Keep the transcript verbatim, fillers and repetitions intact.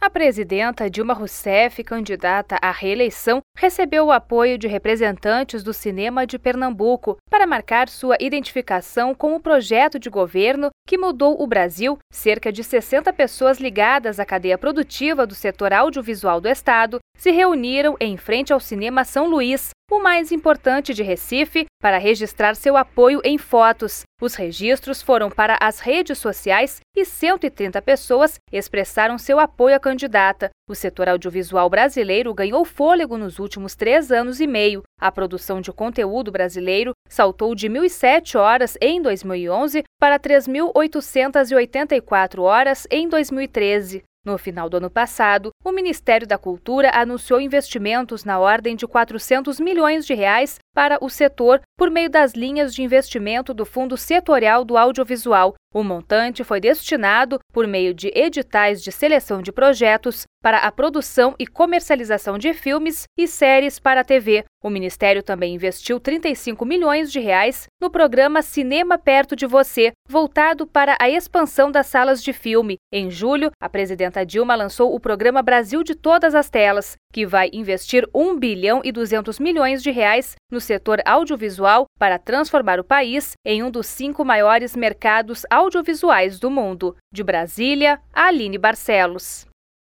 A presidenta Dilma Rousseff, candidata à reeleição, recebeu o apoio de representantes do cinema de Pernambuco para marcar sua identificação com o projeto de governo que mudou o Brasil. Cerca de sessenta pessoas ligadas à cadeia produtiva do setor audiovisual do estado se reuniram em frente ao Cinema São Luís, o mais importante de Recife, para registrar seu apoio em fotos. Os registros foram para as redes sociais e cento e trinta pessoas expressaram seu apoio à candidata. O setor audiovisual brasileiro ganhou fôlego nos últimos três anos e meio. A produção de conteúdo brasileiro saltou de mil e sete horas em dois mil e onze para três mil oitocentas e oitenta e quatro horas em dois mil e treze. No final do ano passado, o Ministério da Cultura anunciou investimentos na ordem de quatrocentos milhões de reais para o setor por meio das linhas de investimento do Fundo Setorial do Audiovisual. O montante foi destinado, por meio de editais de seleção de projetos, para a produção e comercialização de filmes e séries para a T V. O Ministério também investiu trinta e cinco milhões de reais no programa Cinema Perto de Você, voltado para a expansão das salas de filme. Em julho, a presidenta Dilma lançou o programa Brasil de Todas as Telas, que vai investir um bilhão e duzentos milhões de reais no setor audiovisual para transformar o país em um dos cinco maiores mercados audiovisuais do mundo. De Brasília, Aline Barcelos.